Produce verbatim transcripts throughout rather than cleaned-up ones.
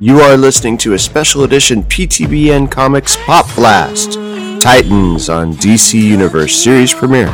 You are listening to a special edition P T B N Comics Pop Blast, Titans on D C Universe series premiere.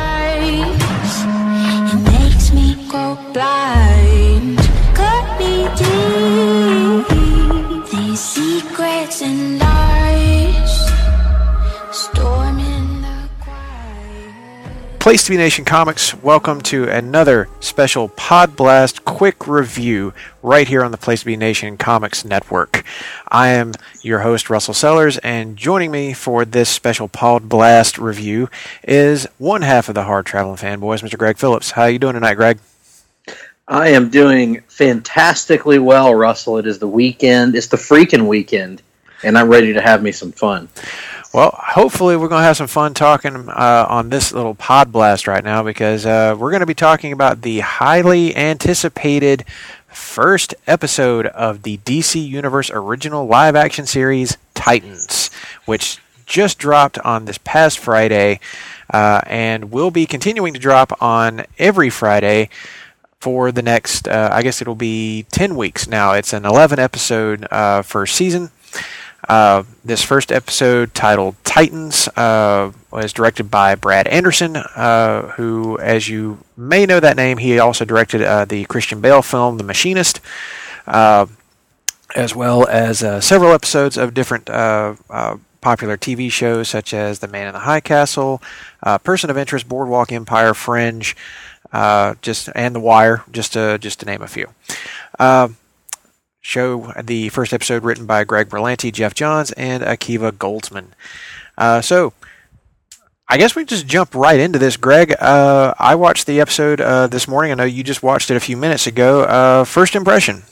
Place to Be Nation Comics, welcome to another special Pod Blast quick review right here on the Place to Be Nation Comics Network. I am your host, Russell Sellers, and joining me for this special Pod Blast review is one half of the Hard Traveling Fanboys, Mister Greg Phillips. How are you doing tonight, Greg? I am doing fantastically well, Russell. It is the weekend. It's the freaking weekend, and I'm ready to have me some fun. Well, hopefully we're going to have some fun talking uh, on this little Pod Blast right now because uh, we're going to be talking about the highly anticipated first episode of the D C Universe original live-action series, Titans, which just dropped on this past Friday uh, and will be continuing to drop on every Friday for the next, uh, I guess it'll be ten weeks now. It's an eleven-episode uh, first season. Uh, this first episode, titled Titans, uh, was directed by Brad Anderson, uh, who, as you may know that name, he also directed uh, the Christian Bale film, The Machinist, uh, as well as uh, several episodes of different uh, uh, popular T V shows, such as The Man in the High Castle, uh, Person of Interest, Boardwalk Empire, Fringe, uh, just and The Wire, just to, just to name a few. Uh, Show the first episode written by Greg Berlanti, Jeff Johns, and Akiva Goldsman. Uh, so, I guess we just jump right into this. Greg, uh, I watched the episode uh, this morning. I know you just watched it a few minutes ago. Uh, first impression?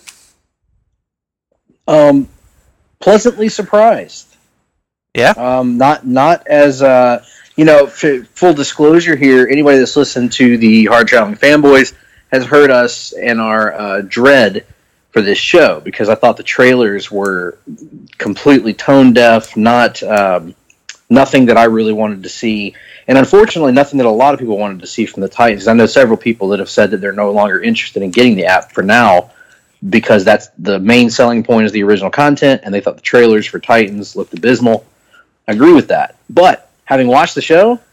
Um, pleasantly surprised. Yeah. Um, not not as uh, you know. F- full disclosure here. Anybody that's listened to the Hard Traveling Fanboys has heard us and our uh, dread for this show, because I thought the trailers were completely tone deaf, not um, nothing that I really wanted to see, and unfortunately nothing that a lot of people wanted to see from the Titans. I know several people that have said that they're no longer interested in getting the app for now, because that's the main selling point is the original content, and they thought the trailers for Titans looked abysmal. I agree with that, but having watched the show,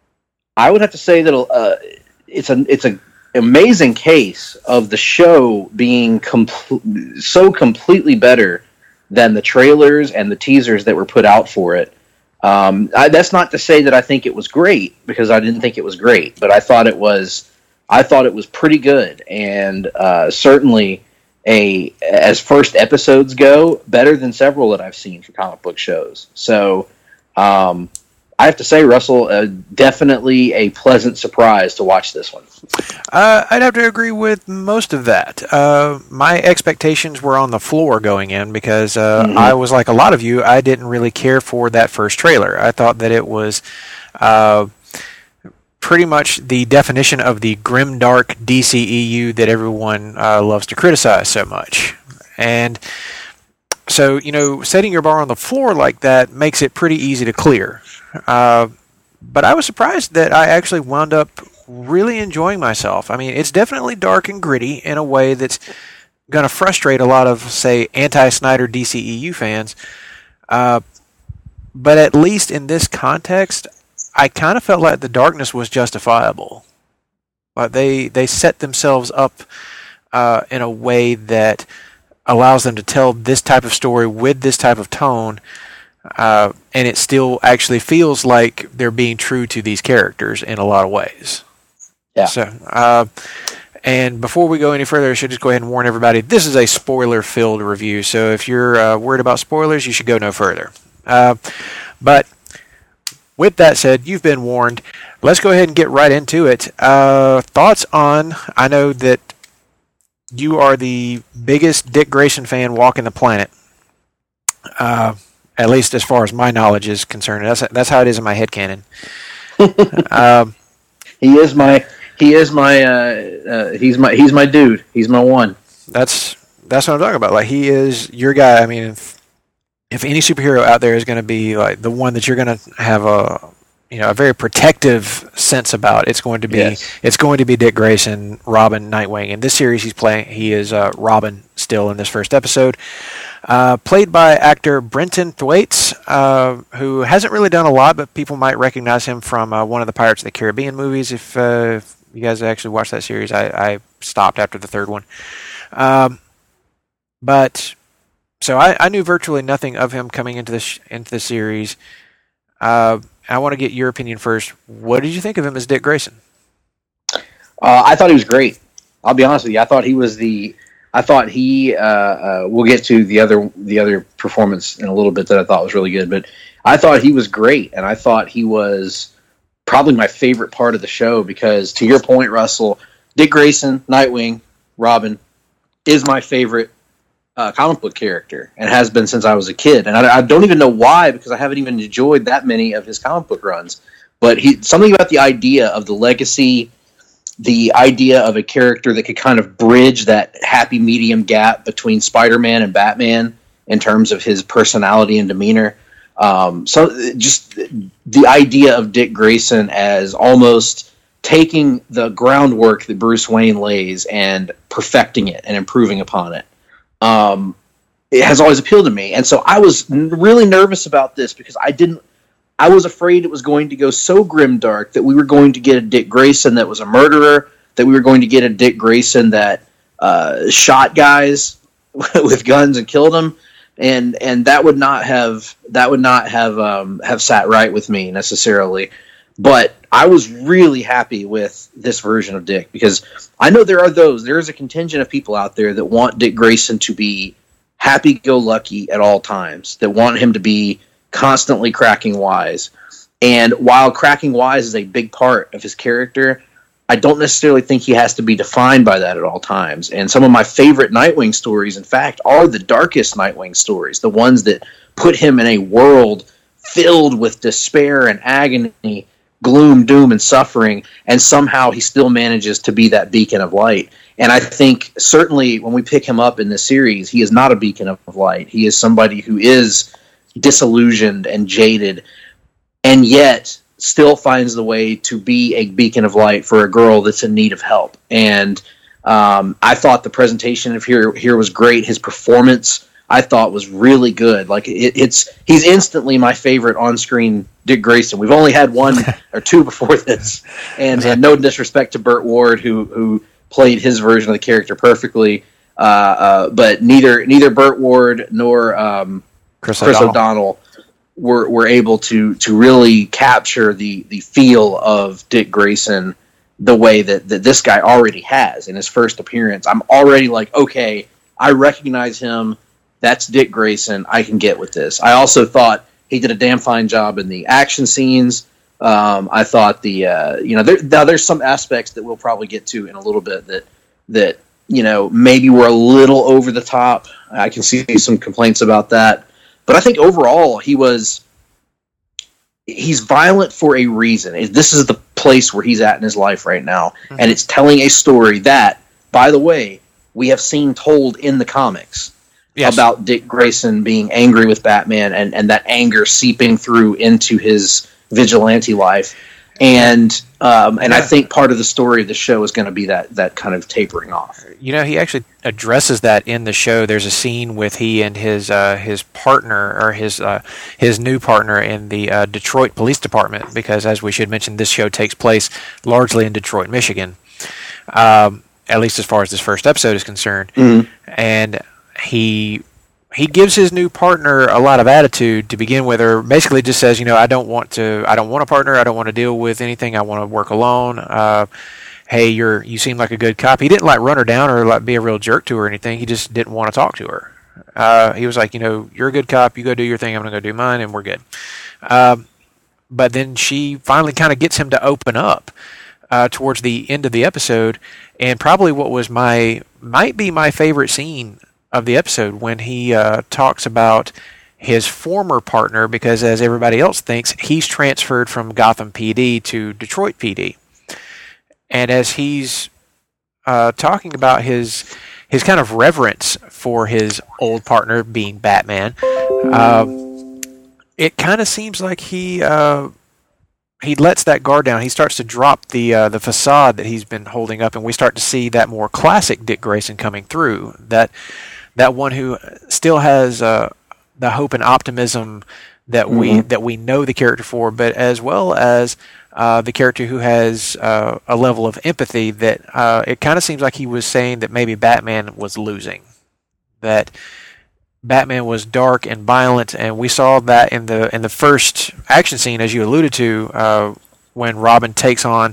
I would have to say that uh, it's a it's a amazing case of the show being com- so completely better than the trailers and the teasers that were put out for it. Um, I, that's not to say that I think it was great, because I didn't think it was great, but I thought it was, I thought it was pretty good, and uh, certainly a as first episodes go, better than several that I've seen for comic book shows. So um, I have to say, Russell, uh, definitely a pleasant surprise to watch this one. Uh, I'd have to agree with most of that. Uh, my expectations were on the floor going in because uh, mm-hmm. I was like a lot of you. I didn't really care for that first trailer. I thought that it was uh, pretty much the definition of the grimdark D C E U that everyone uh, loves to criticize so much. And so, you know, setting your bar on the floor like that makes it pretty easy to clear. Uh, but I was surprised that I actually wound up really enjoying myself. I mean, it's definitely dark and gritty in a way that's going to frustrate a lot of, say, anti-Snyder D C E U fans. Uh, but at least in this context, I kind of felt like the darkness was justifiable. Like they, they set themselves up uh, in a way that allows them to tell this type of story with this type of tone, uh, and it still actually feels like they're being true to these characters in a lot of ways. Yeah. So, uh, and before we go any further, I should just go ahead and warn everybody, this is a spoiler-filled review, so if you're uh, worried about spoilers, you should go no further. Uh, but with that said, you've been warned. Let's go ahead and get right into it. Uh, thoughts on, I know that you are the biggest Dick Grayson fan walking the planet, uh, at least as far as my knowledge is concerned. That's that's how it is in my headcanon. um, he is my he is my uh, uh, he's my he's my dude. He's my one. That's that's what I'm talking about. Like, he is your guy. I mean, if, if any superhero out there is going to be like the one that you're going to have a you know a very protective sense about, it's going to be yes. it's going to be Dick Grayson, Robin, Nightwing. In this series, he's playing he is uh, Robin still in this first episode. Uh, played by actor Brenton Thwaites, uh, who hasn't really done a lot, but people might recognize him from uh, one of the Pirates of the Caribbean movies. If, uh, if you guys actually watched that series, I, I stopped after the third one. Um, but so I, I knew virtually nothing of him coming into this into the series. Uh, I want to get your opinion first. What did you think of him as Dick Grayson? Uh, I thought he was great. I'll be honest with you. I thought he was the. I thought he. Uh, uh, we'll get to the other the other performance in a little bit that I thought was really good, but I thought he was great, and I thought he was probably my favorite part of the show because, to your point, Russell, Dick Grayson, Nightwing, Robin, is my favorite uh, comic book character, and has been since I was a kid. And I, I don't even know why, because I haven't even enjoyed that many of his comic book runs. But he something about the idea of the legacy, the idea of a character that could kind of bridge that happy medium gap between Spider-Man and Batman in terms of his personality and demeanor. Um, so just the idea of Dick Grayson as almost taking the groundwork that Bruce Wayne lays and perfecting it and improving upon it. Um, it has always appealed to me. And so I was n- really nervous about this because I didn't, I was afraid it was going to go so grimdark that we were going to get a Dick Grayson that was a murderer, that we were going to get a Dick Grayson that uh, shot guys with guns and killed them. And and that would not have that would not have um, have sat right with me necessarily, but I was really happy with this version of Dick because I know there are those there is a contingent of people out there that want Dick Grayson to be happy-go-lucky at all times, that want him to be constantly cracking wise. And while cracking wise is a big part of his character, I don't necessarily think he has to be defined by that at all times. And some of my favorite Nightwing stories, in fact, are the darkest Nightwing stories, the ones that put him in a world filled with despair and agony, gloom, doom, and suffering, and somehow he still manages to be that beacon of light. And I think certainly when we pick him up in this series, he is not a beacon of light. He is somebody who is disillusioned and jaded, and yet still finds the way to be a beacon of light for a girl that's in need of help. And um, I thought the presentation of here here was great. His performance, I thought, was really good. Like it, it's he's instantly my favorite on-screen Dick Grayson. We've only had one or two before this, and, and no disrespect to Burt Ward, who who played his version of the character perfectly. Uh, uh, but neither neither Burt Ward nor um, Chris, Chris O'Donnell. O'Donnell were were able to to really capture the the feel of Dick Grayson the way that, that this guy already has in his first appearance. I'm already like, okay, I recognize him. That's Dick Grayson. I can get with this. I also thought he did a damn fine job in the action scenes. Um, I thought the uh, you know there, now there's some aspects that we'll probably get to in a little bit that that you know maybe were a little over the top. I can see some complaints about that. But I think overall, he was, he's violent for a reason. This is the place where he's at in his life right now. Mm-hmm. And it's telling a story that, by the way, we have seen told in the comics yes. about Dick Grayson being angry with Batman and, and that anger seeping through into his vigilante life. And um, and yeah. I think part of the story of the show is going to be that that kind of tapering off. You know, he actually addresses that in the show. There's a scene with he and his uh, his partner or his uh, his new partner in the uh, Detroit Police Department, because as we should mention, this show takes place largely in Detroit, Michigan, um, at least as far as this first episode is concerned. Mm-hmm. And he. He gives his new partner a lot of attitude to begin with, or basically just says, you know, I don't want to, I don't want a partner. I don't want to deal with anything. I want to work alone. Uh, hey, you're, you seem like a good cop. He didn't like run her down or like be a real jerk to her or anything. He just didn't want to talk to her. Uh, he was like, you know, you're a good cop. You go do your thing. I'm going to go do mine, and we're good. Um, but then she finally kind of gets him to open up uh, towards the end of the episode, and probably what was my, might be my favorite scene of the episode, when he uh, talks about his former partner, because as everybody else thinks, he's transferred from Gotham P D to Detroit P D. And as he's uh, talking about his his kind of reverence for his old partner being Batman, uh, it kind of seems like he uh, he lets that guard down. He starts to drop the uh, the facade that he's been holding up, and we start to see that more classic Dick Grayson coming through. That that one who still has uh, the hope and optimism that mm-hmm. we that we know the character for, but as well as uh, the character who has uh, a level of empathy that uh, it kind of seems like he was saying that maybe Batman was losing, that Batman was dark and violent, and we saw that in the in the first action scene, as you alluded to, uh, when Robin takes on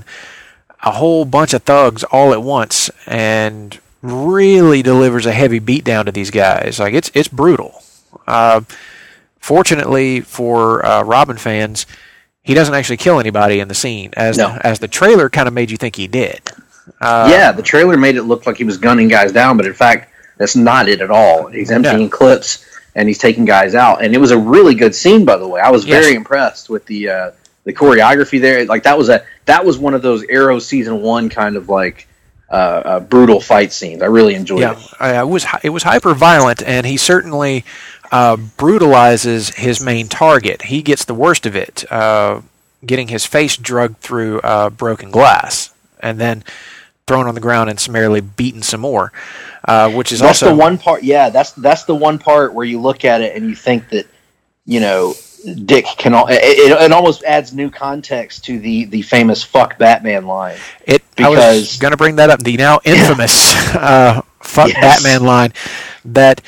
a whole bunch of thugs all at once and really delivers a heavy beatdown to these guys. Like it's it's brutal. Uh, fortunately for uh, Robin fans, he doesn't actually kill anybody in the scene, as no. the, as the trailer kind of made you think he did. Uh, yeah, the trailer made it look like he was gunning guys down, but in fact, that's not it at all. He's emptying no. clips and he's taking guys out, and it was a really good scene, by the way. I was very yes. impressed with the uh, the choreography there. Like that was a that was one of those Arrow season one kind of like. Uh, uh, brutal fight scenes. I really enjoyed yeah, it. Yeah, it was it was hyper violent, and he certainly uh, brutalizes his main target. He gets the worst of it, uh, getting his face drugged through uh, broken glass, and then thrown on the ground and summarily beaten some more. Uh, which is that's also the one part. Yeah, that's that's the one part where you look at it and you think that you know. Dick can it, it, it almost adds new context to the, the famous "fuck Batman" line. It because I was going to bring that up. The now infamous uh, "fuck yes. Batman" line that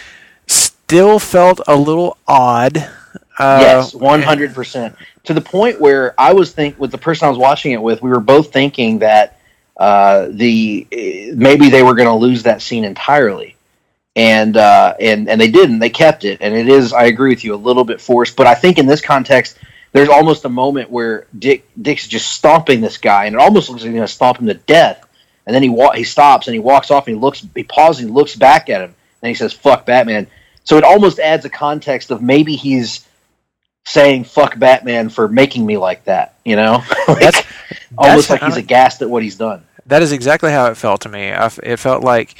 still felt a little odd. Uh, yes, one hundred percent. To the point where I was think with the person I was watching it with, we were both thinking that uh, the maybe they were going to lose that scene entirely. And uh, and and they didn't. They kept it, and it is. I agree with you. A little bit forced, but I think in this context, there's almost a moment where Dick Dick's just stomping this guy, and it almost looks like he's going to stomp him to death. And then he wa- he stops and he walks off and he looks. He pauses and he looks back at him, and he says, "Fuck Batman." So it almost adds a context of maybe he's saying "fuck Batman" for making me like that. You know, like, that's, almost that's, like he's aghast at what he's done. That is exactly how it felt to me. I, it felt like.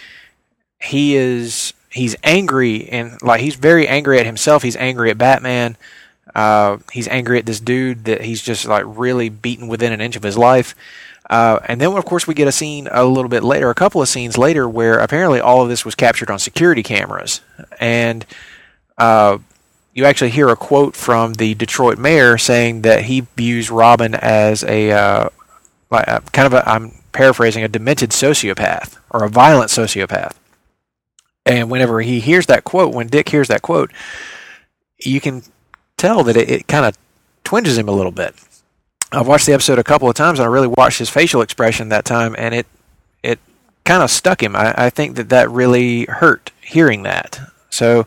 He is, he's angry, and like he's very angry at himself. He's angry at Batman. Uh, he's angry at this dude that he's just like really beaten within an inch of his life. Uh, and then, of course, we get a scene a little bit later, a couple of scenes later, where apparently all of this was captured on security cameras. And uh, you actually hear a quote from the Detroit mayor saying that he views Robin as a, uh, like a kind of a, I'm paraphrasing, a demented sociopath or a violent sociopath. And whenever he hears that quote, when Dick hears that quote, you can tell that it, it kind of twinges him a little bit. I've watched the episode a couple of times, and I really watched his facial expression that time, and it it kind of stuck him. I, I think that that really hurt hearing that. So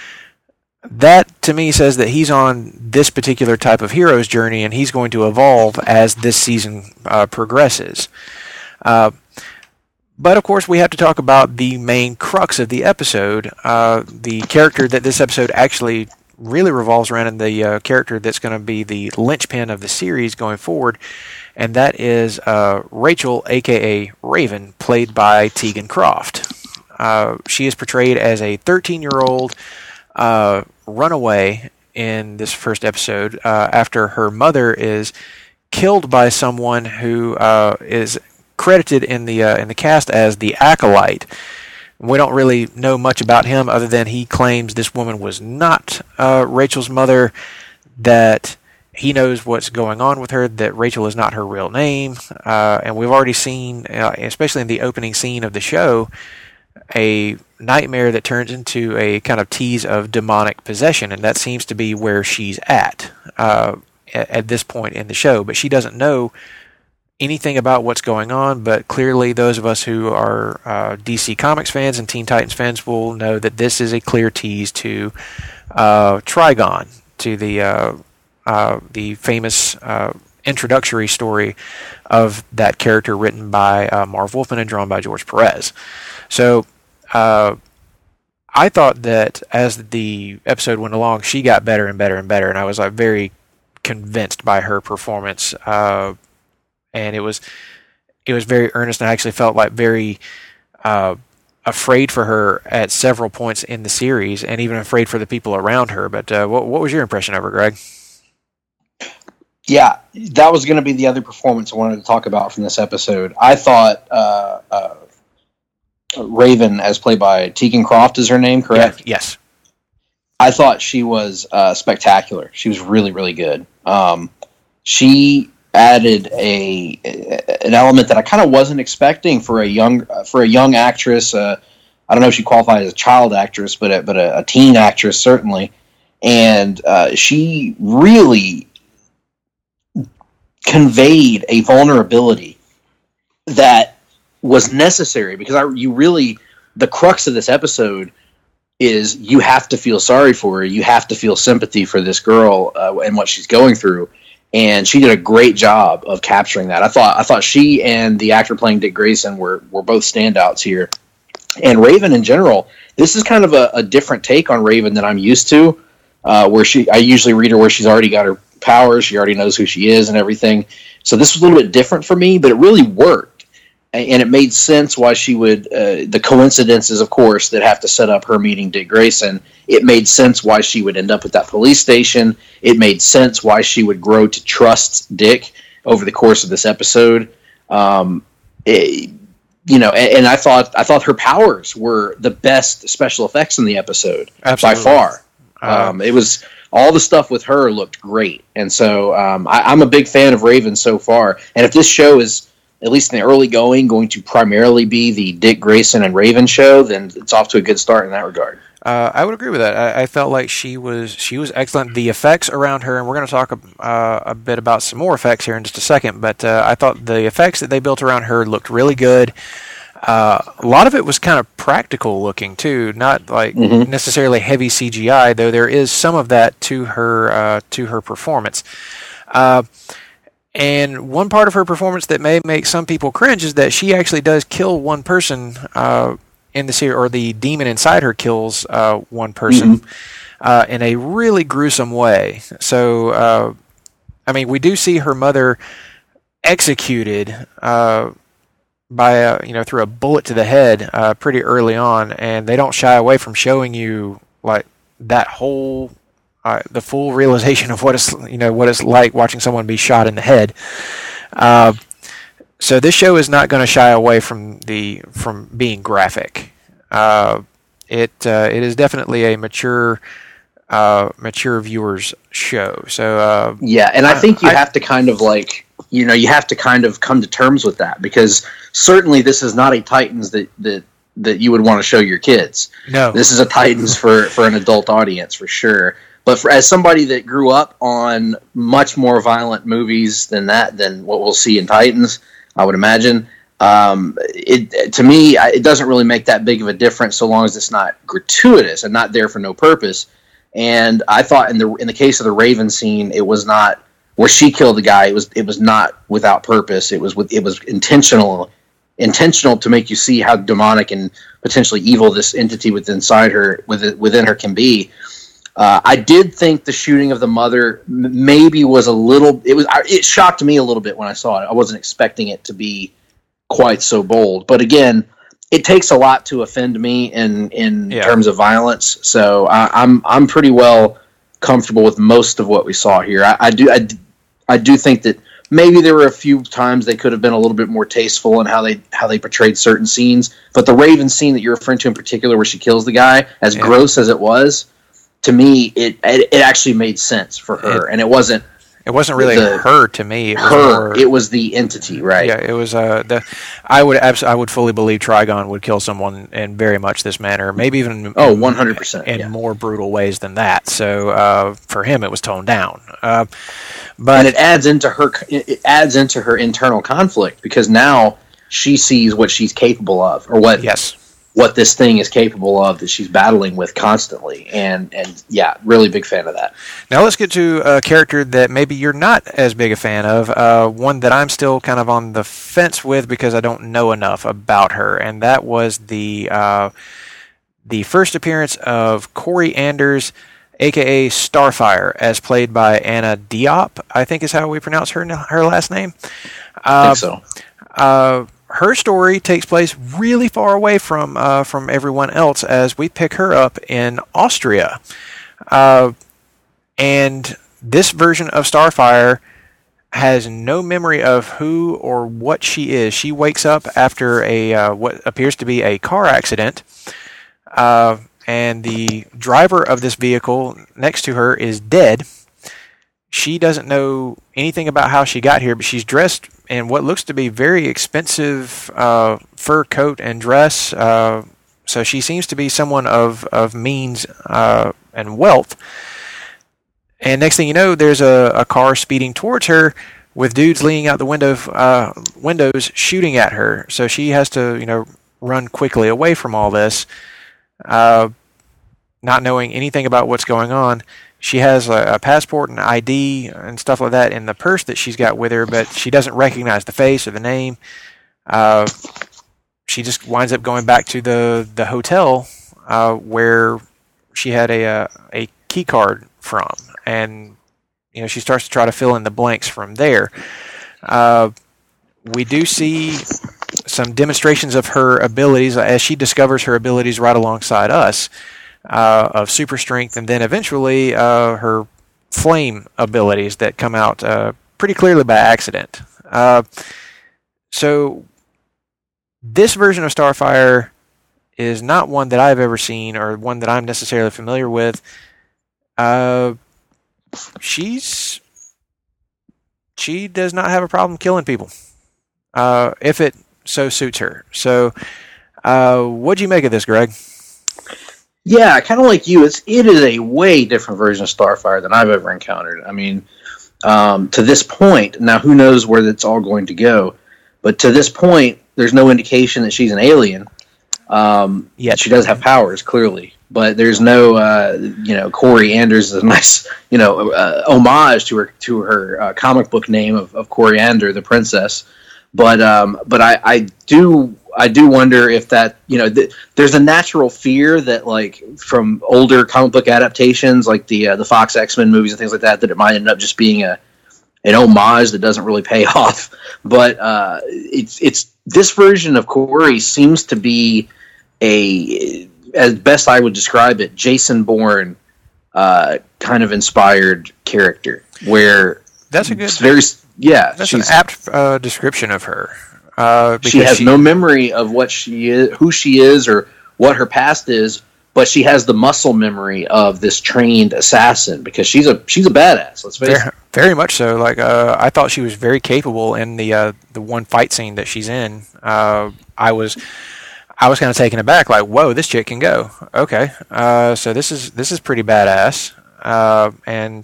that, to me, says that he's on this particular type of hero's journey, and he's going to evolve as this season uh, progresses. Uh, But, of course, we have to talk about the main crux of the episode, uh, the character that this episode actually really revolves around, and the uh, character that's going to be the linchpin of the series going forward, and that is uh, Rachel, a k a. Raven, played by Tegan Croft. Uh, she is portrayed as a thirteen-year-old uh, runaway in this first episode uh, after her mother is killed by someone who uh, is credited in the uh, in the cast as the Acolyte. We don't really know much about him other than he claims this woman was not uh, Rachel's mother, that he knows what's going on with her, that Rachel is not her real name, uh, and we've already seen, uh, especially in the opening scene of the show, a nightmare that turns into a kind of tease of demonic possession, and that seems to be where she's at uh, at, at this point in the show, but she doesn't know anything about what's going on, but clearly those of us who are uh, D C Comics fans and Teen Titans fans will know that this is a clear tease to uh, Trigon, to the uh, uh, the famous uh, introductory story of that character written by uh, Marv Wolfman and drawn by George Perez. So uh, I thought that as the episode went along, she got better and better and better, and I was like very convinced by her performance. Uh, And it was, it was very earnest, and I actually felt like very uh, afraid for her at several points in the series, and even afraid for the people around her. But uh, what, what was your impression of her, Greg? Yeah, that was going to be the other performance I wanted to talk about from this episode. I thought uh, uh, Raven, as played by Tegan Croft, is her name, correct? Yeah, yes. I thought she was uh, spectacular. She was really, really good. Um, she added a an element that I kind of wasn't expecting for a young for a young actress. Uh, I don't know if she qualified as a child actress, but a, but a, a teen actress certainly. And uh, she really conveyed a vulnerability that was necessary, because I, you really, the crux of this episode is you have to feel sorry for her. You have to feel sympathy for this girl uh, and what she's going through. And she did a great job of capturing that. I thought I thought she and the actor playing Dick Grayson were, were both standouts here. And Raven in general, this is kind of a, a different take on Raven than I'm used to, uh, where she I usually read her where she's already got her powers, she already knows who she is and everything. So this was a little bit different for me, but it really worked. And it made sense why she would, uh, the coincidences, of course, that have to set up her meeting Dick Grayson. It made sense why she would end up at that police station. It made sense why she would grow to trust Dick over the course of this episode. Um, it, you know, and, and I thought I thought her powers were the best special effects in the episode. Absolutely. By far. Um, it was all the stuff with her looked great, and so um, I, I'm a big fan of Raven so far. And if this show is, at least in the early going, going to primarily be the Dick Grayson and Raven show, then it's off to a good start in that regard. Uh, I would agree with that. I, I felt like she was she was excellent. The effects around her, and we're going to talk uh, a bit about some more effects here in just a second, but uh, I thought the effects that they built around her looked really good. Uh, a lot of it was kind of practical looking too, not like mm-hmm. necessarily heavy C G I, though there is some of that to her uh, to her performance. Uh, and one part of her performance that may make some people cringe is that she actually does kill one person uh, in the series, or the demon inside her kills uh, one person mm-hmm. uh, in a really gruesome way. So, uh, I mean, we do see her mother executed uh, by a, you know through a bullet to the head uh, pretty early on, and they don't shy away from showing you like that whole uh, the full realization of what it's you know what it's like watching someone be shot in the head. Uh, so this show is not going to shy away from the from being graphic. Uh, it uh, it is definitely a mature uh, mature viewers show. So uh, yeah, and I, I think you I, have to kind of like. You know, you have to kind of come to terms with that, because certainly this is not a Titans that, that, that you would want to show your kids. No. This is a Titans for, for an adult audience, for sure. But for, as somebody that grew up on much more violent movies than that, than what we'll see in Titans, I would imagine, um, it to me, it doesn't really make that big of a difference so long as it's not gratuitous and not there for no purpose. And I thought in the in the case of the Raven scene, it was not... where she killed the guy, it was it was not without purpose. It was with it was intentional, intentional to make you see how demonic and potentially evil this entity within inside her within within her can be. Uh, I did think the shooting of the mother maybe was a little. It was it shocked me a little bit when I saw it. I wasn't expecting it to be quite so bold. But again, it takes a lot to offend me in in yeah. terms of violence. So I, I'm I'm pretty well comfortable with most of what we saw here. I, I do I, I do think that maybe there were a few times they could have been a little bit more tasteful in how they how they portrayed certain scenes. But the Raven scene that you're referring to in particular, where she kills the guy, as yeah. gross as it was, to me, it it, it actually made sense for her, it, and it wasn't. It wasn't really the, her to me. It was her. More, it was the entity, right? Yeah, it was. Uh, the I would abs- I would fully believe Trigon would kill someone in very much this manner, maybe even oh, one hundred percent in yeah. more brutal ways than that. So uh, for him, it was toned down. Uh, but and it adds into her. It adds into her internal conflict, because now she sees what she's capable of, or what yes. what this thing is capable of that she's battling with constantly. And, and yeah, really big fan of that. Now let's get to a character that maybe you're not as big a fan of, uh, one that I'm still kind of on the fence with because I don't know enough about her, and that was the uh, the first appearance of Corey Anders, a k a. Starfire, as played by Anna Diop, I think is how we pronounce her her last name. Uh, I think so. Uh, Her story takes place really far away from uh, from everyone else, as we pick her up in Austria. Uh, and this version of Starfire has no memory of who or what she is. She wakes up after a uh, what appears to be a car accident, uh, and the driver of this vehicle next to her is dead. She doesn't know anything about how she got here, but she's dressed in what looks to be very expensive uh, fur coat and dress. Uh, so she seems to be someone of, of means uh, and wealth. And next thing you know, there's a, a car speeding towards her with dudes leaning out the window uh, windows shooting at her. So she has to, you know, run quickly away from all this, uh, not knowing anything about what's going on. She has a, a passport and I D and stuff like that in the purse that she's got with her, but she doesn't recognize the face or the name. Uh, she just winds up going back to the the hotel uh, where she had a a, a key card from, and you know she starts to try to fill in the blanks from there. Uh, we do see some demonstrations of her abilities as she discovers her abilities right alongside us. Uh, of super strength, and then eventually uh, her flame abilities that come out uh, pretty clearly by accident. Uh, so this version of Starfire is not one that I've ever seen or one that I'm necessarily familiar with. Uh, she's she does not have a problem killing people uh, if it so suits her. So uh, what'd you make of this, Greg? Yeah, kind of like you. It's it is a way different version of Starfire than I've ever encountered. I mean, um, to this point, now who knows where it's all going to go? But to this point, there's no indication that she's an alien. Um, yeah, she does have powers, clearly, but there's no, uh, you know, Corey Anders is a nice, you know, uh, homage to her to her uh, comic book name of, of Coriander, the princess. But um, but I, I do. I do wonder if that, you know, th- there's a natural fear that, like, from older comic book adaptations, like the uh, the Fox X-Men movies and things like that, that it might end up just being a an homage that doesn't really pay off. But uh, it's it's this version of Corey seems to be a, as best I would describe it, Jason Bourne uh, kind of inspired character, where that's a good, very yeah, that's an apt uh, description of her. Uh, she has she, no memory of what she is, who she is, or what her past is, but she has the muscle memory of this trained assassin because she's a she's a badass. Let's face very, it. Very much so. Like uh, I thought she was very capable in the uh, the one fight scene that she's in. Uh, I was I was kind of taken aback. Like, whoa, this chick can go. Okay, uh, so this is this is pretty badass. Uh, and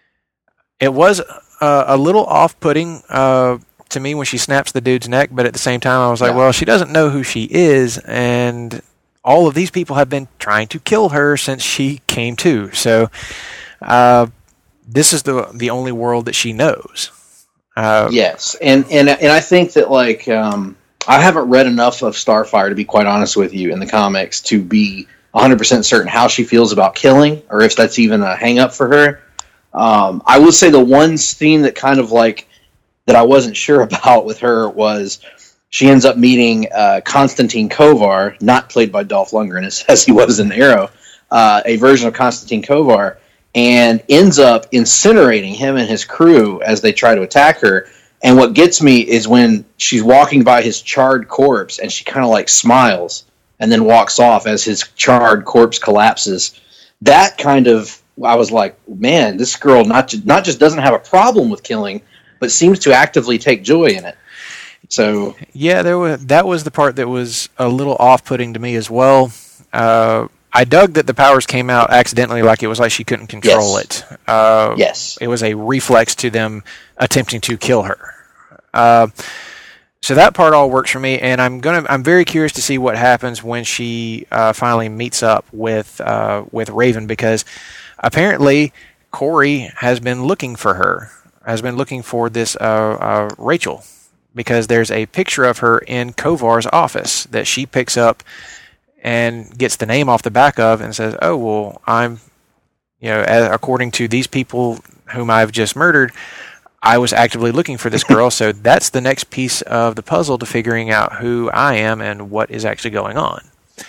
it was uh, a little off-putting. Uh, to me when she snaps the dude's neck, but at the same time I was like, yeah. well, she doesn't know who she is, and all of these people have been trying to kill her since she came to. So uh, this is the the only world that she knows. Uh, yes, and, and and I think that, like, um, I haven't read enough of Starfire, to be quite honest with you, in the comics to be one hundred percent certain how she feels about killing, or if that's even a hang-up for her. Um, I will say the one scene that kind of, like, that I wasn't sure about with her was she ends up meeting uh, Konstantin Kovar, not played by Dolph Lundgren as, as he was in Arrow, uh, a version of Konstantin Kovar, and ends up incinerating him and his crew as they try to attack her. And what gets me is when she's walking by his charred corpse and she kind of like smiles and then walks off as his charred corpse collapses. That kind of, I was like, man, this girl not just, not just doesn't have a problem with killing, but seems to actively take joy in it. So yeah, there was that was the part that was a little off-putting to me as well. Uh, I dug that the powers came out accidentally, like it was like she couldn't control yes. it. Uh, yes, it was a reflex to them attempting to kill her. Uh, so that part all works for me, and I'm gonna I'm very curious to see what happens when she uh, finally meets up with uh, with Raven, because apparently Corey has been looking for her. has been looking for this uh, uh, Rachel, because there's a picture of her in Kovar's office that she picks up and gets the name off the back of and says, oh, well, I'm, you know, according to these people whom I've just murdered, I was actively looking for this girl. So that's the next piece of the puzzle to figuring out who I am and what is actually going on.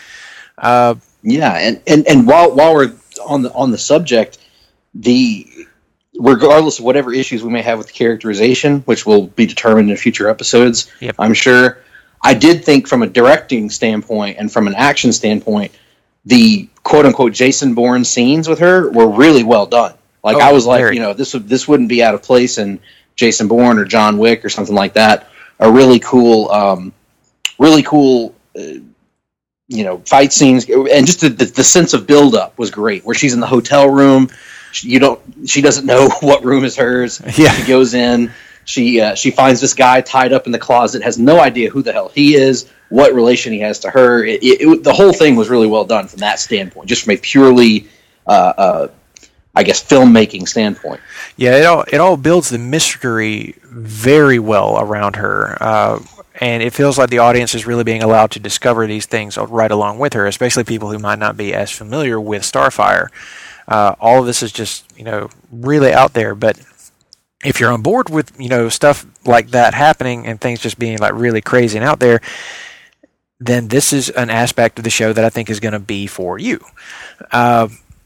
Uh, yeah. And, and, and while, while we're on the, on the subject, the, regardless of whatever issues we may have with the characterization, which will be determined in future episodes, yep. I'm sure, I did think from a directing standpoint and from an action standpoint, the quote-unquote Jason Bourne scenes with her were really well done. Like, oh, I was like, very. you know, this would this wouldn't be out of place in Jason Bourne or John Wick or something like that. A really cool, um, really cool, uh, you know, fight scenes, and just the, the, the sense of build-up was great. Where she's in the hotel room, she, you don't, she doesn't know what room is hers. Yeah. She goes in, she uh, she finds this guy tied up in the closet, has no idea who the hell he is, what relation he has to her. It, it, it, the whole thing was really well done from that standpoint, just from a purely, uh, uh, I guess, filmmaking standpoint. Yeah, it all it all builds the mystery very well around her, uh, and it feels like the audience is really being allowed to discover these things right along with her, especially people who might not be as familiar with Starfire. Uh, all of this is just, you know, really out there, but if you're on board with, you know, stuff like that happening and things just being like really crazy and out there, then this is an aspect of the show that I think is going to be for you. Uh,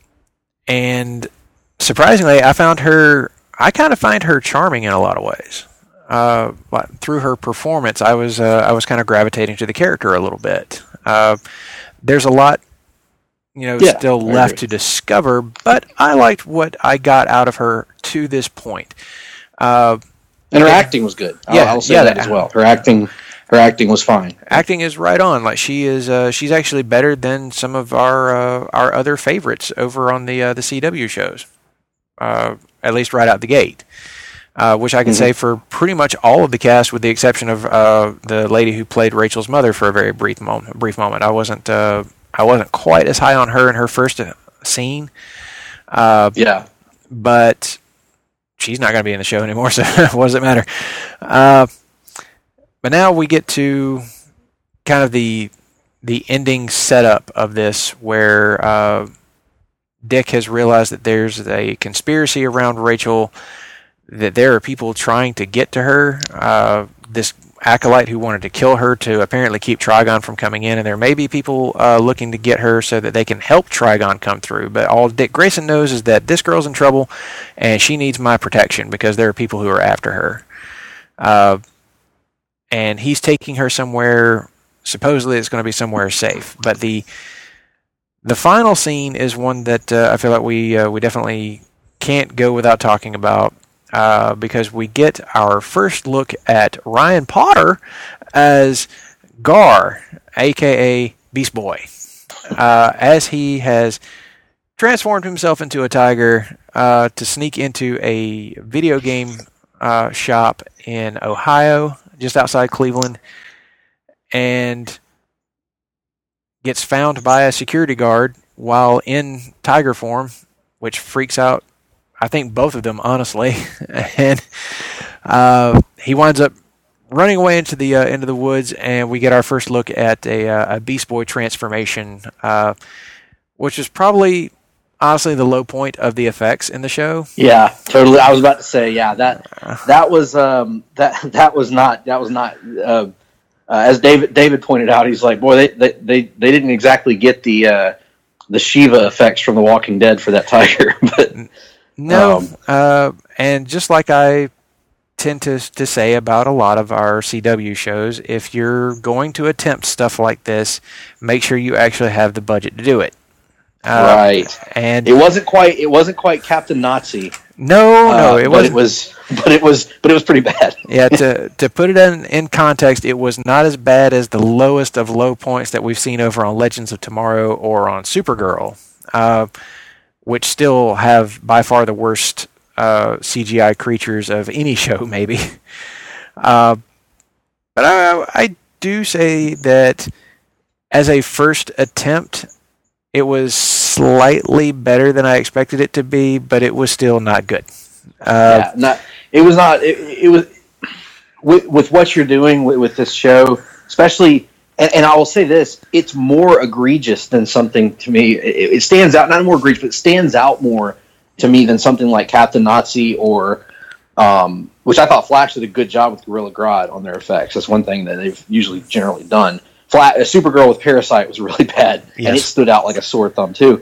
and surprisingly, I found her, I kind of find her charming in a lot of ways. Uh, through her performance, I was uh, I was kind of gravitating to the character a little bit. Uh, there's a lot, you know, yeah, still left to discover, but I liked what I got out of her to this point. Uh, and her acting was good. I'll, yeah, I'll say yeah, that as well. Her acting, her acting was fine. Acting is right on. Like she is, uh, she's actually better than some of our uh, our other favorites over on the uh, the C W shows. Uh, at least right out the gate, uh, which I can mm-hmm. say for pretty much all of the cast, with the exception of uh, the lady who played Rachel's mother for a very brief moment. Brief moment. I wasn't. Uh, I wasn't quite as high on her in her first scene. Uh, yeah, but she's not going to be in the show anymore, so what does it matter? Uh, but now we get to kind of the the ending setup of this, where uh, Dick has realized that there's a conspiracy around Rachel, that there are people trying to get to her. Uh, this acolyte who wanted to kill her to apparently keep Trigon from coming in, and there may be people uh, looking to get her so that they can help Trigon come through. But all Dick Grayson knows is that this girl's in trouble, and she needs my protection because there are people who are after her. Uh, and he's taking her somewhere, supposedly it's going to be somewhere safe. But the the final scene is one that uh, I feel like we uh, we definitely can't go without talking about. Uh, because we get our first look at Ryan Potter as Gar, a k a. Beast Boy, uh, as he has transformed himself into a tiger uh, to sneak into a video game uh, shop in Ohio, just outside Cleveland, and gets found by a security guard while in tiger form, which freaks out, I think, both of them, honestly. And uh, he winds up running away into the uh, into the woods, and we get our first look at a, uh, a Beast Boy transformation, uh, which is probably, honestly, the low point of the effects in the show. Yeah, totally. I was about to say, yeah, that that was um, that that was not that was not uh, uh, as David David pointed out. He's like, boy, they they they, they didn't exactly get the uh, the Shiva effects from The Walking Dead for that tiger, but. No, um, uh, and just like I tend to to say about a lot of our C W shows, if you're going to attempt stuff like this, make sure you actually have the budget to do it. Uh, right, and it wasn't quite it wasn't quite Captain Nazi. No, no, uh, it wasn't. It was, but it was, but it was pretty bad. Yeah, to to put it in in context, it was not as bad as the lowest of low points that we've seen over on Legends of Tomorrow or on Supergirl. Uh, which still have by far the worst uh, C G I creatures of any show, maybe. Uh, but I, I do say that as a first attempt, it was slightly better than I expected it to be, but it was still not good. Uh, yeah, not. It was not. It, it was with, with what you're doing with, with this show, especially. And, and I will say this, it's more egregious than something to me. It, it stands out, not more egregious, but it stands out more to me than something like Captain Nazi or, um, which I thought Flash did a good job with Gorilla Grodd on their effects. That's one thing that they've usually generally done. Flash, Supergirl with Parasite was really bad, yes. And it stood out like a sore thumb too.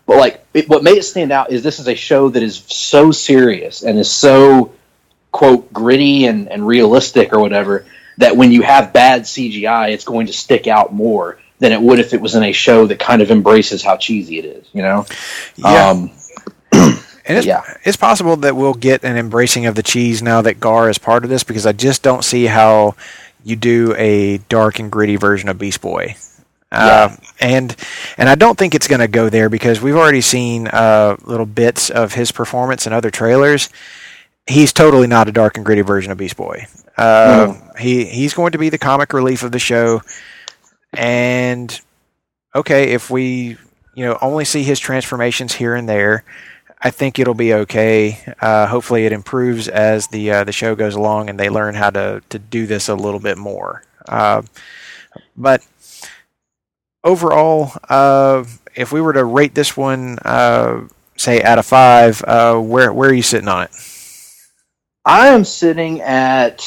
but like it, what made it stand out is this is a show that is so serious and is so quote gritty and, and realistic or whatever that when you have bad C G I, it's going to stick out more than it would if it was in a show that kind of embraces how cheesy it is. You know? Yeah. Um, And it's, yeah. it's possible that we'll get an embracing of the cheese now that Gar is part of this, because I just don't see how you do a dark and gritty version of Beast Boy. Uh, Yeah. and and I don't think it's going to go there, because we've already seen uh, little bits of his performance in other trailers. He's totally not a dark and gritty version of Beast Boy. Uh, Mm. he He's going to be the comic relief of the show. And, okay, if we you know only see his transformations here and there, I think it'll be okay. Uh, hopefully, it improves as the uh, the show goes along and they learn how to, to do this a little bit more. Uh, but overall, uh, if we were to rate this one, uh, say out of five, uh, where where are you sitting on it? I am sitting at.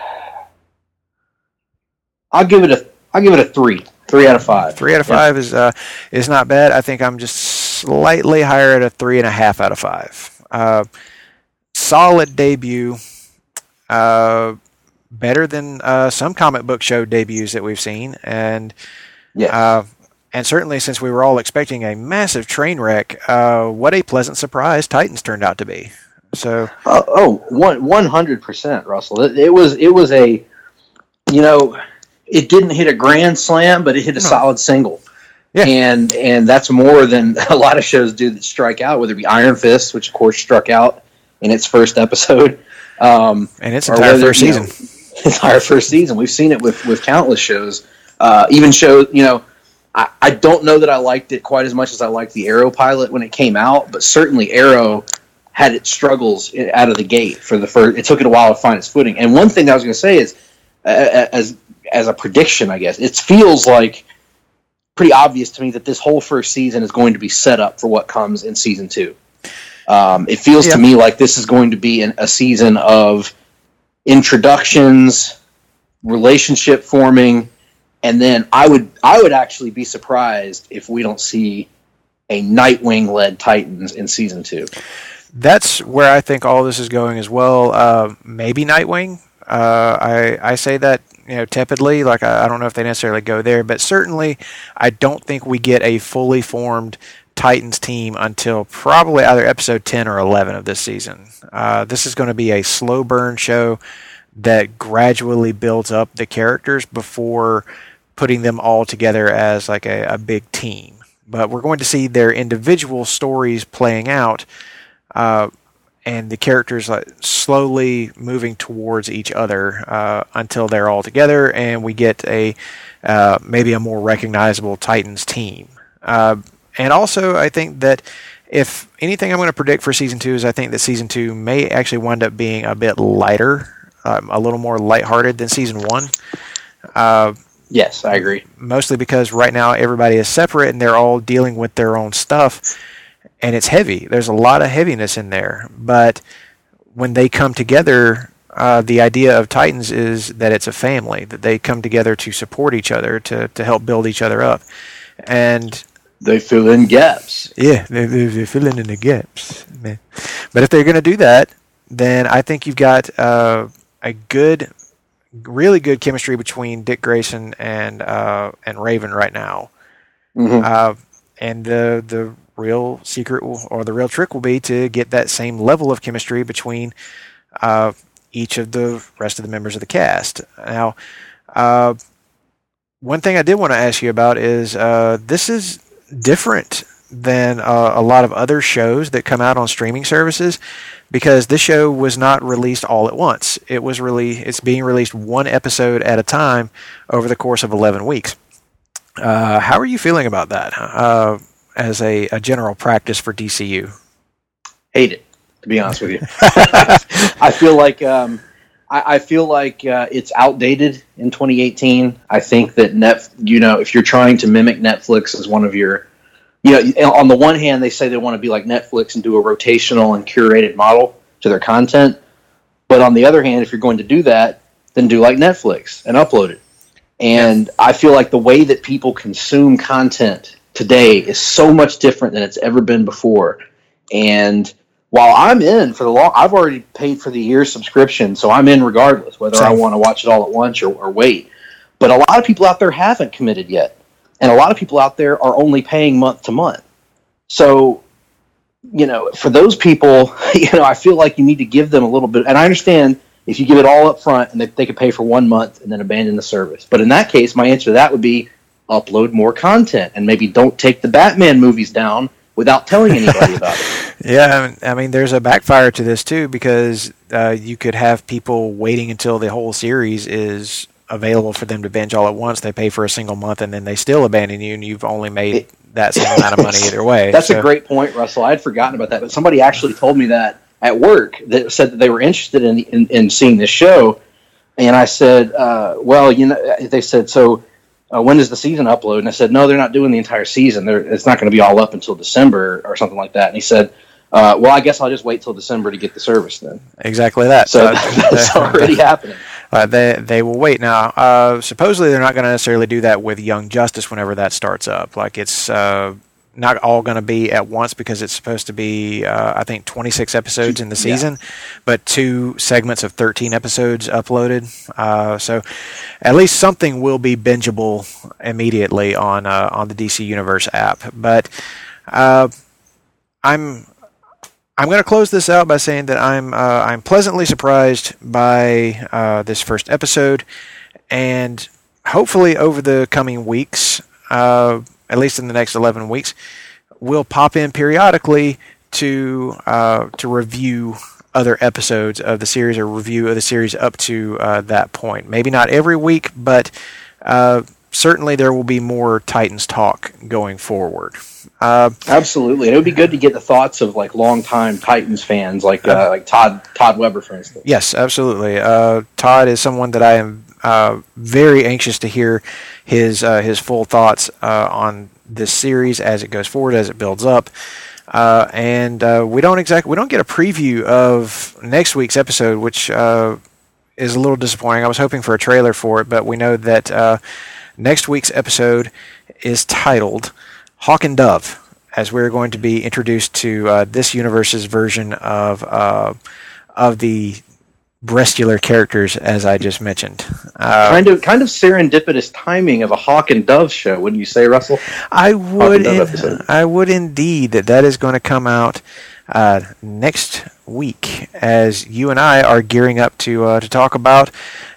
I'll give it a. I'll give it a three. Three out of five. Three out of Yeah. five is uh, is not bad. I think I'm just slightly higher at a three and a half out of five. Uh, solid debut. Uh, better than uh, some comic book show debuts that we've seen, and Yes. uh, and certainly since we were all expecting a massive train wreck, uh, what a pleasant surprise Titans turned out to be. So Oh, oh, one one hundred percent, Russell. It, it was it was a, you know, it didn't hit a grand slam, but it hit a No. solid single. Yeah. And and that's more than a lot of shows do that strike out, whether it be Iron Fist, which of course struck out in its first episode, um, and its or entire whether, first you season. know, entire first season. We've seen it with with countless shows, uh, even shows. You know, I, I don't know that I liked it quite as much as I liked the Arrow pilot when it came out, but certainly Arrow had its struggles out of the gate for the first. It took it a while to find its footing. And one thing that I was going to say is, uh, as as a prediction, I guess it feels like pretty obvious to me that this whole first season is going to be set up for what comes in season two. Um, it feels Yeah. to me like this is going to be an, a season of introductions, relationship forming, and then I would I would actually be surprised if we don't see a Nightwing led Titans in season two. That's where I think all this is going as well. Uh, maybe Nightwing. Uh, I I say that you know tepidly, like I, I don't know if they necessarily go there, but certainly I don't think we get a fully formed Titans team until probably either episode ten or eleven of this season. Uh, this is going to be a slow burn show that gradually builds up the characters before putting them all together as like a, a big team. But we're going to see their individual stories playing out. Uh, and the characters like slowly moving towards each other uh, until they're all together, and we get a uh, maybe a more recognizable Titans team. Uh, and also, I think that if anything, I'm going to predict for season two is I think that season two may actually wind up being a bit lighter, um, a little more lighthearted than season one. Uh, Yes, I agree. mostly because right now everybody is separate and they're all dealing with their own stuff. And it's heavy. There's a lot of heaviness in there. But when they come together, uh, the idea of Titans is that it's a family, that they come together to support each other, to, to help build each other up. And They fill in gaps. yeah, they're, they're filling in the gaps. Man. But if they're going to do that, then I think you've got uh, a good, really good chemistry between Dick Grayson and uh, and Raven right now. Mm-hmm. Uh, and the the real secret will, or the real trick will be to get that same level of chemistry between uh, each of the rest of the members of the cast. Now, uh, one thing I did want to ask you about is uh, this is different than uh, a lot of other shows that come out on streaming services, because this show was not released all at once. It was really it's being released one episode at a time over the course of eleven weeks. Uh, how are you feeling about that uh, as a, a general practice for D C U? Hate it, to be honest with you. I feel like um, I, I feel like uh, it's outdated in twenty eighteen. I think that net, you know, if you're trying to mimic Netflix as one of your, you know, on the one hand they say they want to be like Netflix and do a rotational and curated model to their content, but on the other hand, if you're going to do that, then do like Netflix and upload it. And I feel like the way that people consume content today is so much different than it's ever been before. And while I'm in for the long, I've already paid for the year subscription, so I'm in regardless, whether Same. I want to watch it all at once or, or wait. But a lot of people out there haven't committed yet. And a lot of people out there are only paying month to month. So, you know, for those people, you know, I feel like you need to give them a little bit. And I understand if you give it all up front and they, they could pay for one month and then abandon the service. But in that case, my answer to that would be upload more content and maybe don't take the Batman movies down without telling anybody about it. Yeah, I mean, there's a backfire to this too, because uh, you could have people waiting until the whole series is available for them to binge all at once. They pay for a single month and then they still abandon you, and you've only made it, that same amount of money either way. That's so. a great point, Russell. I had forgotten about that, but somebody actually told me that at work, that said that they were interested in in, in seeing this show, and I said, uh, well, you know, they said, so uh, when does the season upload? And I said, no, they're not doing the entire season. They're, it's not going to be all up until December or something like that. And he said, uh, well, I guess I'll just wait till December to get the service then. Exactly that. So uh, that's already happening. Uh, they they will wait now. Uh, supposedly, they're not going to necessarily do that with Young Justice whenever that starts up. Like it's uh, not all going to be at once, because it's supposed to be, uh, I think, twenty-six episodes in the season, yeah. but two segments of thirteen episodes uploaded. Uh, so at least something will be bingeable immediately on uh, on the D C Universe app. But uh, I'm. I'm going to close this out by saying that I'm uh, I'm pleasantly surprised by uh, this first episode, and hopefully over the coming weeks, uh, at least in the next eleven weeks, we'll pop in periodically to uh, to review other episodes of the series, or review of the series up to uh, that point. Maybe not every week, but uh, certainly there will be more Titans talk going forward. Uh, Absolutely, and it would be good to get the thoughts of like longtime Titans fans, like uh, like Todd Todd Weber, for instance. Yes, absolutely. Uh, Todd is someone that I am uh, very anxious to hear his uh, his full thoughts uh, on this series as it goes forward, as it builds up. Uh, and uh, we don't exactly we don't get a preview of next week's episode, which uh, is a little disappointing. I was hoping for a trailer for it, but we know that uh, next week's episode is titled Hawk and Dove, as we're going to be introduced to uh, this universe's version of uh, of the breastular characters, as I just mentioned. Uh, kind of, kind of serendipitous timing of a Hawk and Dove show, wouldn't you say, Russell? I would, in, I would indeed. That that is going to come out uh, next week, as you and I are gearing up to uh, to talk about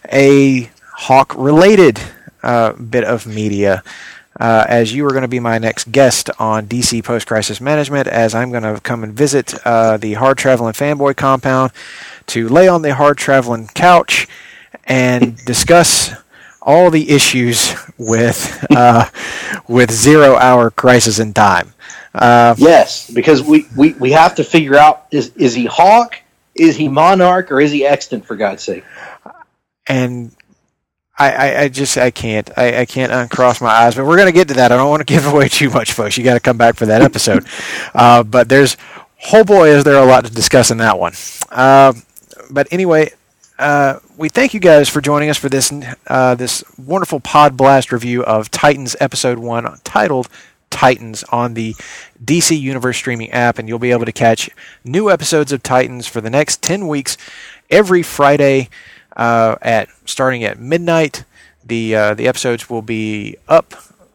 a Hawk-related uh, bit of media. Uh, as you are going to be my next guest on D C Post-Crisis Management, as I'm going to come and visit uh, the Hard Traveling Fanboy compound to lay on the Hard Traveling couch and discuss all the issues with uh, with Zero Hour Crisis in Time. Uh, yes, because we, we, we have to figure out, is is he Hawk, is he Monarch, or is he extant, for God's sake? And I, I, I just I can't I, I can't uncross my eyes, but we're going to get to that. I don't want to give away too much, folks. You got to come back for that episode. uh, but there's, oh boy, is there a lot to discuss in that one. Uh, but anyway, uh, we thank you guys for joining us for this uh, this wonderful Pod Blast review of Titans Episode One, titled Titans, on the D C Universe streaming app, and you'll be able to catch new episodes of Titans for the next ten weeks every Friday. Uh, at starting at midnight. The uh, the episodes will be up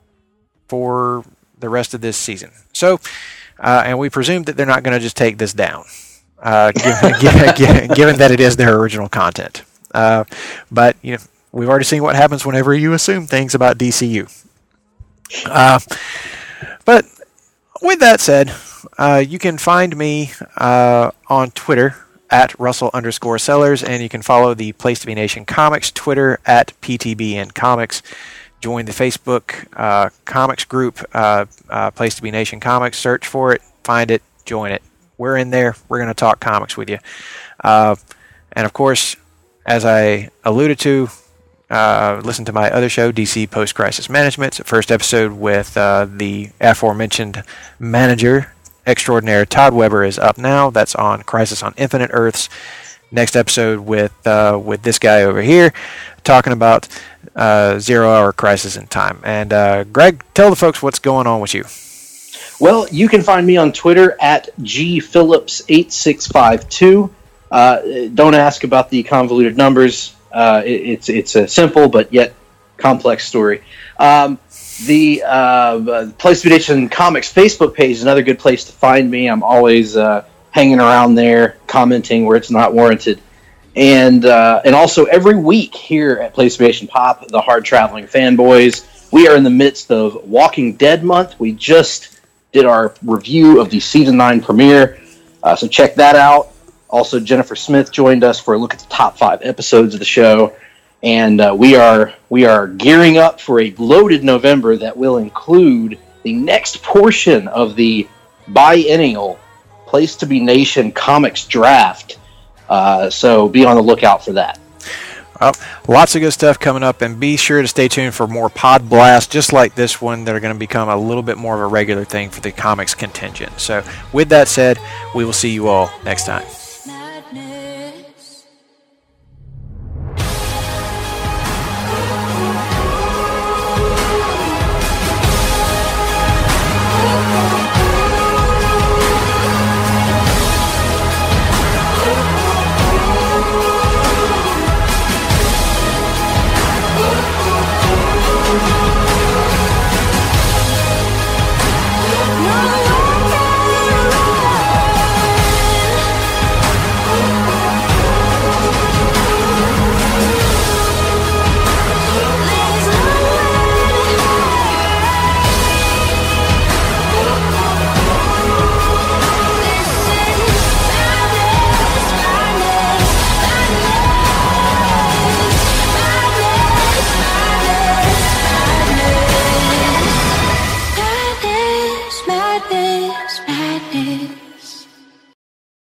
for the rest of this season. So, uh, and we presume that they're not going to just take this down, uh, given, given, given that it is their original content. Uh, but you know, we've already seen what happens whenever you assume things about D C U. Uh, but with that said, uh, you can find me uh, on Twitter at Russell underscore Sellers, and you can follow the Place to Be Nation Comics Twitter at P T B N Comics. Join the Facebook uh, comics group, uh, uh, Place to Be Nation Comics. Search for it, find it, join it. We're in there. We're going to talk comics with you. Uh, and of course, as I alluded to, uh, listen to my other show, D C Post Crisis Management. First episode with uh, the aforementioned manager extraordinaire Todd Weber is up now. That's on Crisis on Infinite Earths next episode with uh, with this guy over here, talking about uh, Zero Hour Crisis in Time. And uh, Greg, tell the folks what's going on with you. Well, you can find me on Twitter at G Phillips eight six five two. Uh, don't ask about the convoluted numbers. Uh, it, it's it's a simple but yet complex story. Um, the uh, PlayStation Comics Facebook page is another good place to find me. I'm always uh, hanging around there, commenting where it's not warranted. And uh, and also every week here at PlayStation Pop, the Hard Traveling Fanboys, we are in the midst of Walking Dead month. We just did our review of the season nine premiere, uh, so check that out. Also, Jennifer Smith joined us for a look at the top five episodes of the show, and uh, we are we are gearing up for a loaded November that will include the next portion of the biennial Place to Be Nation Comics Draft. Uh, so be on the lookout for that. Well, lots of good stuff coming up, and be sure to stay tuned for more Pod Blasts just like this one that are going to become a little bit more of a regular thing for the comics contingent. So with that said, we will see you all next time.